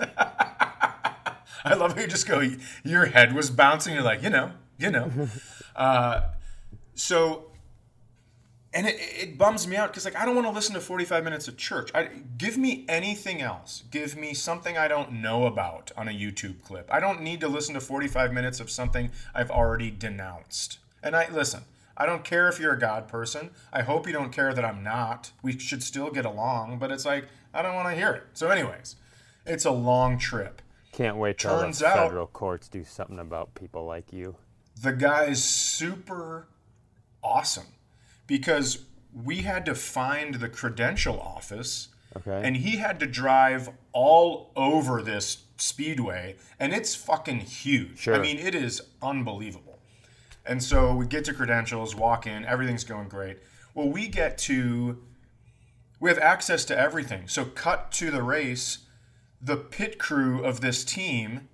I love how you just go, your head was bouncing. You're like, you know, you know. Uh, so, and it, it bums me out because, like, I don't want to listen to forty-five minutes of church. I, give me anything else. Give me something I don't know about on a YouTube clip. I don't need to listen to forty-five minutes of something I've already denounced. And I, listen, I don't care if you're a God person. I hope you don't care that I'm not. We should still get along, but it's like, I don't want to hear it. So anyways, it's a long trip. Can't wait till Turns the out- federal courts do something about people like you. The guy's super awesome because we had to find the credential office Okay. and he had to drive all over this speedway, and it's fucking huge. Sure. I mean, it is unbelievable. And so we get to credentials, walk in, everything's going great. Well, we get to, we have access to everything. So cut to the race, the pit crew of this team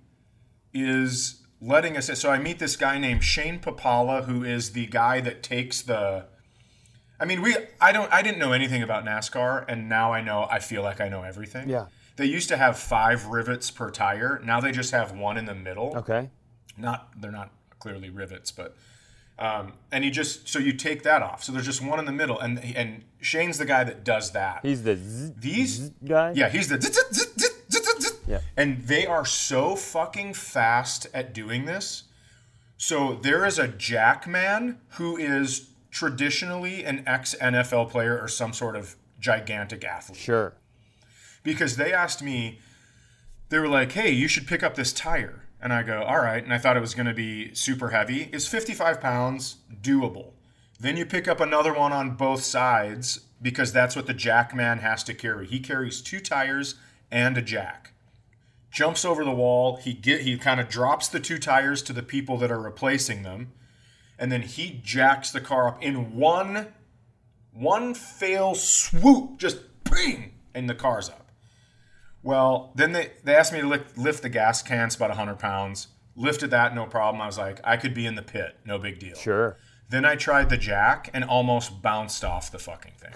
is letting us in. So I meet this guy named Shane Papala, who is the guy that takes the, I mean, we, I don't, I didn't know anything about NASCAR, and now I know, I feel like I know everything. Yeah. They used to have five rivets per tire. Now they just have one in the middle. Okay. Not, they're not clearly rivets, but, um, and you just, so you take that off. So there's just one in the middle, and and Shane's the guy that does that. He's the zzz, These, zzz guy. yeah, he's the, zzz, zzz, zzz, zzz, zzz, zzz. Yeah. And they are so fucking fast at doing this. So there is a jack man who is traditionally an ex-N F L player or some sort of gigantic athlete. Sure. Because they asked me, they were like, hey, you should pick up this tire. And I go, all right. And I thought it was going to be super heavy. It's fifty-five pounds, doable. Then you pick up another one on both sides because that's what the jack man has to carry. He carries two tires and a jack. Jumps over the wall. He get he kind of drops the two tires to the people that are replacing them. And then he jacks the car up in one, one fail swoop. Just bing! And the car's up. Well, then they, they asked me to lift, lift the gas can. It's about one hundred pounds. Lifted that, no problem. I was like, I could be in the pit. No big deal. Sure. Then I tried the jack and almost bounced off the fucking thing.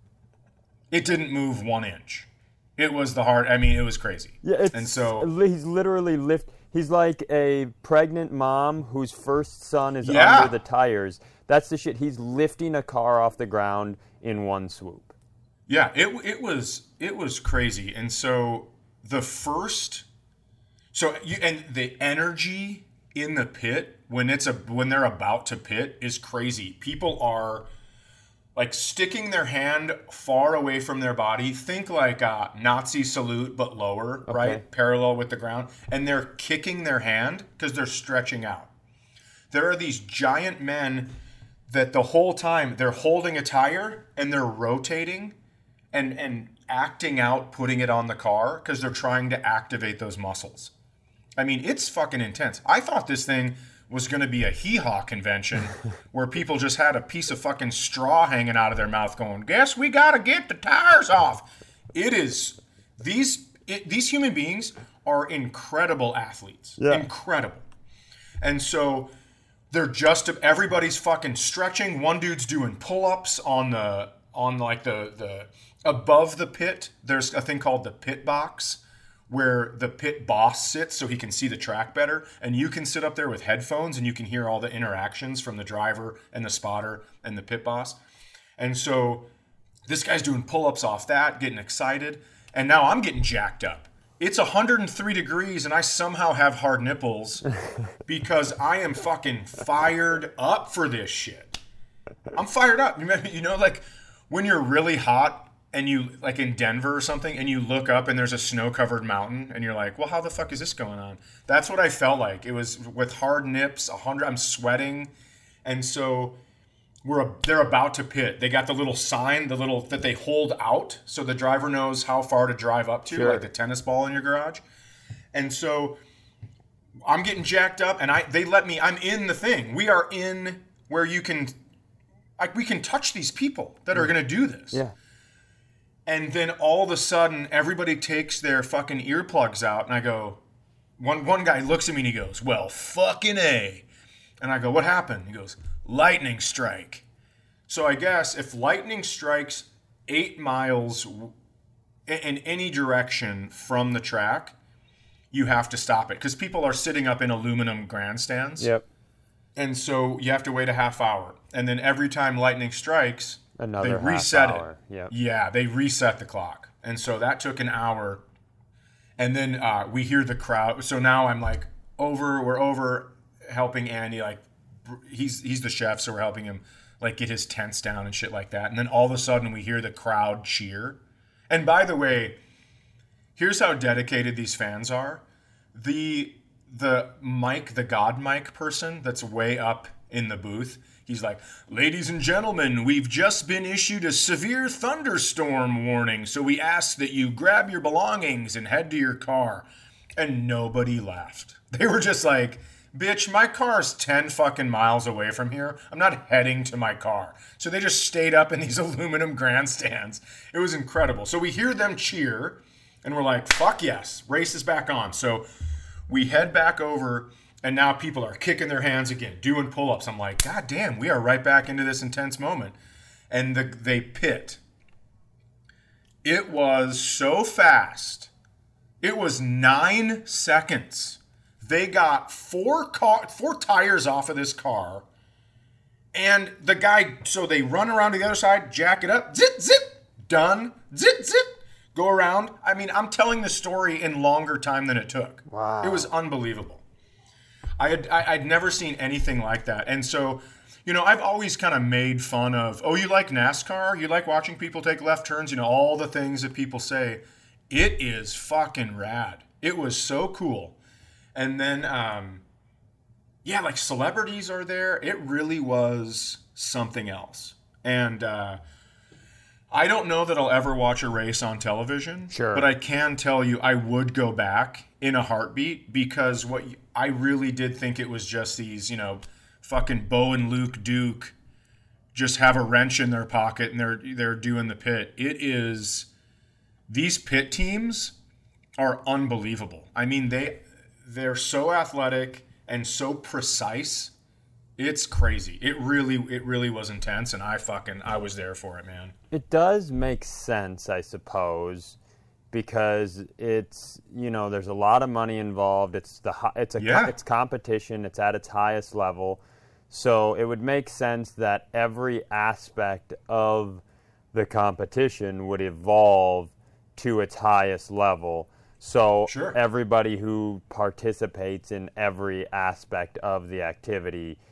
It didn't move one inch. It was the hard, I mean, it was crazy. Yeah. It's, and so, he's literally lift. He's like a pregnant mom whose first son is Yeah. under the tires. That's the shit. He's lifting a car off the ground in one swoop. yeah, it it was it was crazy. And so the first, so you and the energy in the pit when it's a when they're about to pit is crazy. People are like sticking their hand far away from their body. Think like a Nazi salute, but lower, Okay. right? Parallel with the ground. And they're kicking their hand because they're stretching out. There are these giant men that the whole time they're holding a tire and they're rotating and, and acting out, putting it on the car because they're trying to activate those muscles. I mean, it's fucking intense. I thought this thing was going to be a hee-haw convention where people just had a piece of fucking straw hanging out of their mouth going, guess we got to get the tires off. It is, these it, these human beings are incredible athletes. Yeah. Incredible. And so they're just, everybody's fucking stretching. One dude's doing pull-ups on the, on like the, the, above the pit. There's a thing called the pit box, where the pit boss sits so he can see the track better. And you can sit up there with headphones and you can hear all the interactions from the driver and the spotter and the pit boss. And so this guy's doing pull-ups off that, getting excited. And now I'm getting jacked up. It's one hundred three degrees and I somehow have hard nipples because I am fucking fired up for this shit. I'm fired up. You know, like when you're really hot, and you, like in Denver or something, and you look up and there's a snow-covered mountain, and you're like, well, how the fuck is this going on? That's what I felt like. It was with hard nips, one hundred, I'm sweating. And so we're they're about to pit. They got the little sign, the little, that they hold out, so the driver knows how far to drive up to, Sure. like the tennis ball in your garage. And so I'm getting jacked up, and I they let me, I'm in the thing. We are in where you can, like, we can touch these people that are going to do this. Yeah. And then all of a sudden, everybody takes their fucking earplugs out, and I go, one one guy looks at me and he goes, well, fucking A. And I go, what happened? He goes, lightning strike. So I guess if lightning strikes eight miles in any direction from the track, you have to stop it. Because people are sitting up in aluminum grandstands. Yep. And so you have to wait a half hour. And then every time lightning strikes, Another they half reset hour. it. Yep. Yeah, they reset the clock. And so that took an hour. And then uh, we hear the crowd. So now I'm like over, we're over helping Andy. Like he's he's the chef, so we're helping him like get his tents down and shit like that. And then all of a sudden we hear the crowd cheer. And by the way, here's how dedicated these fans are. The the mic, the God mic person that's way up in the booth, he's like, ladies and gentlemen, we've just been issued a severe thunderstorm warning, so we ask that you grab your belongings and head to your car. And nobody laughed. They were just like, bitch, my car's ten fucking miles away from here. I'm not heading to my car. So they just stayed up in these aluminum grandstands. It was incredible. So we hear them cheer, and we're like, fuck yes, race is back on. So we head back over, and now people are kicking their hands again, doing pull-ups. I'm like, God damn, we are right back into this intense moment. And the, they pit. It was so fast. It was nine seconds. They got four car, four tires off of this car. And the guy, so they run around to the other side, jack it up, zip, zip, done, zip, zip, go around. I mean, I'm telling the story in longer time than it took. Wow. It was unbelievable. I had I, I'd never seen anything like that. And so, you know, I've always kind of made fun of, oh, you like NASCAR? You like watching people take left turns? You know, all the things that people say. It is fucking rad. It was so cool. And then, um, yeah, like celebrities are there. It really was something else. And uh, I don't know that I'll ever watch a race on television. Sure. But I can tell you I would go back in a heartbeat because what you, I really did think it was just these, you know, fucking Bo and Luke Duke just have a wrench in their pocket and they're they're doing the pit. It is, these pit teams are unbelievable. I mean, they they're so athletic and so precise. It's crazy. It really it really was intense, and I fucking I was there for it, man. It does make sense, I suppose, because it's, you know, there's a lot of money involved. It's the hi- it's a co- Yeah. it's competition. It's at its highest level. So it would make sense that every aspect of the competition would evolve to its highest level. So Sure. everybody who participates in every aspect of the activity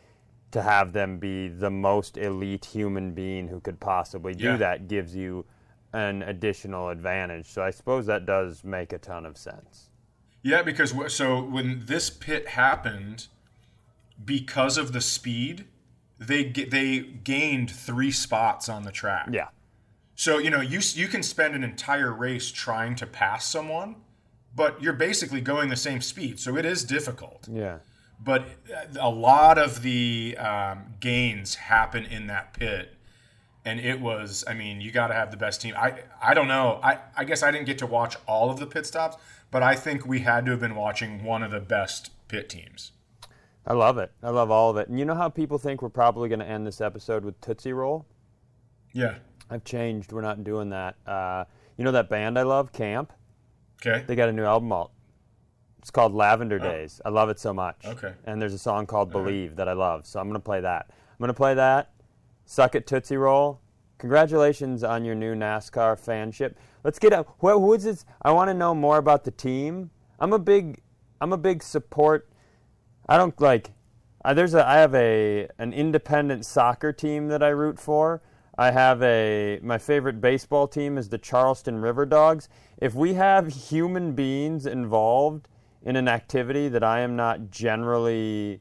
to have them be the most elite human being who could possibly do Yeah. that gives you an additional advantage. So I suppose that does make a ton of sense. Yeah, because wh- so when this pit happened, because of the speed, they g- they gained three spots on the track. Yeah. So, you know, you s- you can spend an entire race trying to pass someone, but you're basically going the same speed. So it is difficult. Yeah. But a lot of the um, gains happen in that pit. And it was, I mean, you got to have the best team. I I don't know. I, I guess I didn't get to watch all of the pit stops, but I think we had to have been watching one of the best pit teams. I love it. I love all of it. And you know how people think we're probably going to end this episode with Tootsie Roll? Yeah. I've changed. We're not doing that. Uh, you know that band I love, Camp? Okay. They got a new album out. It's called Lavender Oh. Days. I love it so much. Okay. And there's a song called All right. Believe that I love. So I'm going to play that. I'm going to play that. Suck it, Tootsie Roll. Congratulations on your new NASCAR fanship. Let's get up. Who, who is this? I want to know more about the team. I'm a big, I'm a big support. I don't like. Uh, there's a. I have a an independent soccer team that I root for. I have a. My favorite baseball team is the Charleston River Dogs. If we have human beings involved in an activity that I am not generally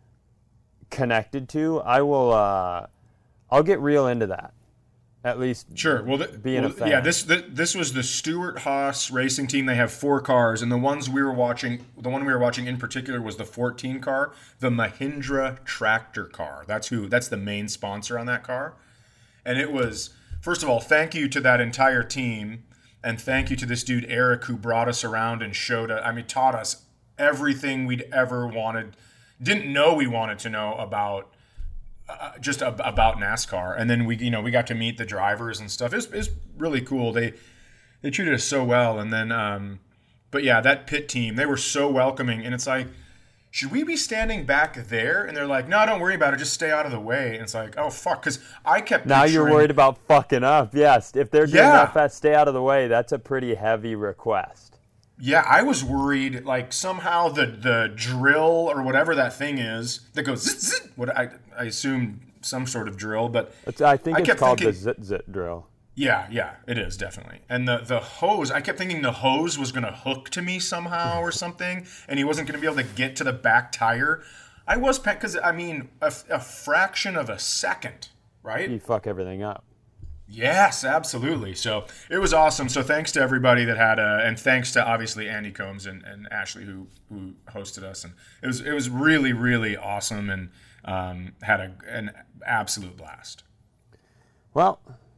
connected to, I will. Uh, I'll get real into that. At least, Sure. Well, th- being well, a fan. yeah. This th- this was the Stewart Haas racing team. They have four cars, and the ones we were watching, the one we were watching in particular, was the fourteen car, the Mahindra tractor car. That's who. That's the main sponsor on that car. And it was, first of all, thank you to that entire team, and thank you to this dude Eric who brought us around and showed us. I mean, taught us everything we'd ever wanted, didn't know we wanted to know about. Uh, just ab- about NASCAR, and then we, you know, we got to meet the drivers and stuff. It's it's really cool. They they treated us so well, and then, um, but yeah, that pit team, they were so welcoming, and it's like, should we be standing back there? And they're like, no, don't worry about it, just stay out of the way. And it's like, oh fuck, because I kept now you're picturing- worried about fucking up. Yes, if they're doing Yeah. that fast, stay out of the way. That's a pretty heavy request. Yeah, I was worried like somehow the the drill or whatever that thing is that goes zzz, zzz, what I I assume some sort of drill, but It's, I think I it's kept called thinking- the zit zit drill. yeah, yeah, it is definitely. And the the hose, I kept thinking the hose was going to hook to me somehow or something, and he wasn't going to be able to get to the back tire. I was because I mean a, a fraction of a second, right? You fuck everything up. Yes, absolutely. So it was awesome. So thanks to everybody that had a, and thanks to obviously Andy Combs and, and Ashley who who hosted us, and it was it was really really awesome, and um, had a an absolute blast. Well,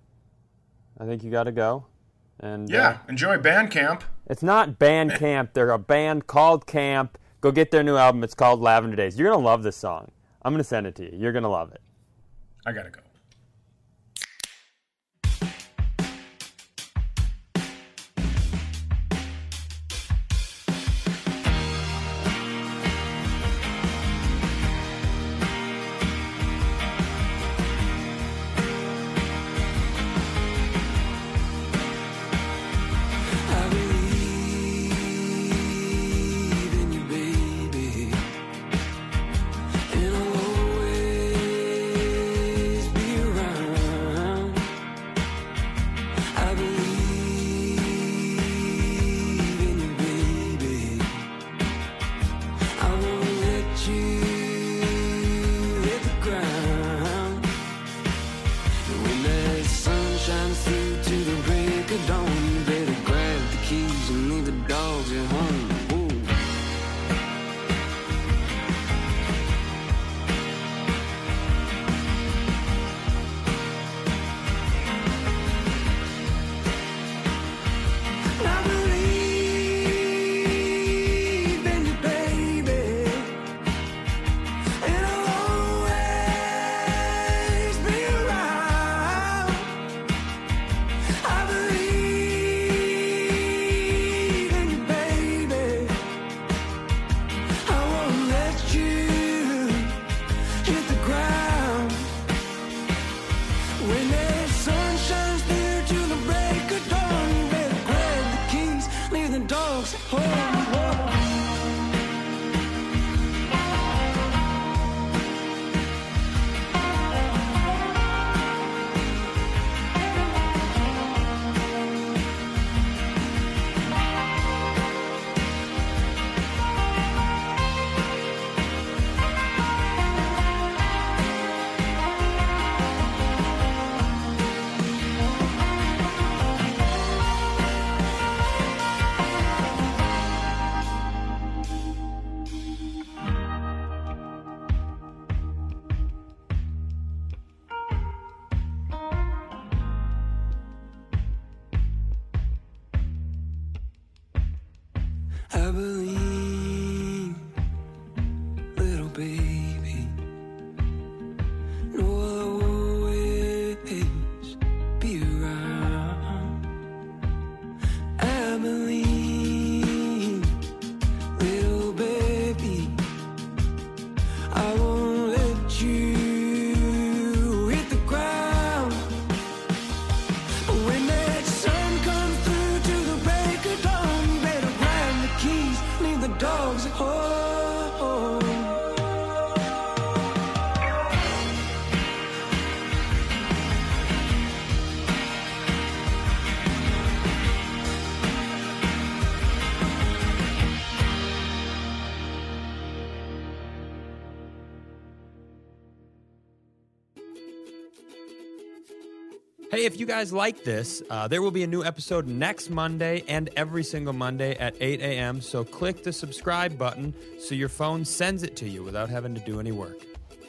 I think you got to go. And Yeah, uh, enjoy band camp. it's not band camp. They're a band called Camp. Go get their new album. It's called Lavender Days. You're gonna love this song. I'm gonna send it to you. You're gonna love it. I gotta go. I believe in you, baby, and I'll always be around. I believe in you, baby. I won't let you hit the ground. And when the sun shines through to the break of dawn, you better grab the keys and leave the dogs at home. Ooh. I believe in you, baby, and I'll always be around. I believe in you, baby. I won't let you hit the ground. When the sun shines through to the break of dawn, you better grab the keys, leave the dogs at home. I believe, little baby. No, I'll always be around. I believe, little baby. I won't let you hit the ground. When that sun comes through to the break of dawn, you better grab the keys, leave the dogs at home. Hey, if you guys like this, uh, there will be a new episode next Monday and every single Monday at eight a.m. So click the subscribe button so your phone sends it to you without having to do any work.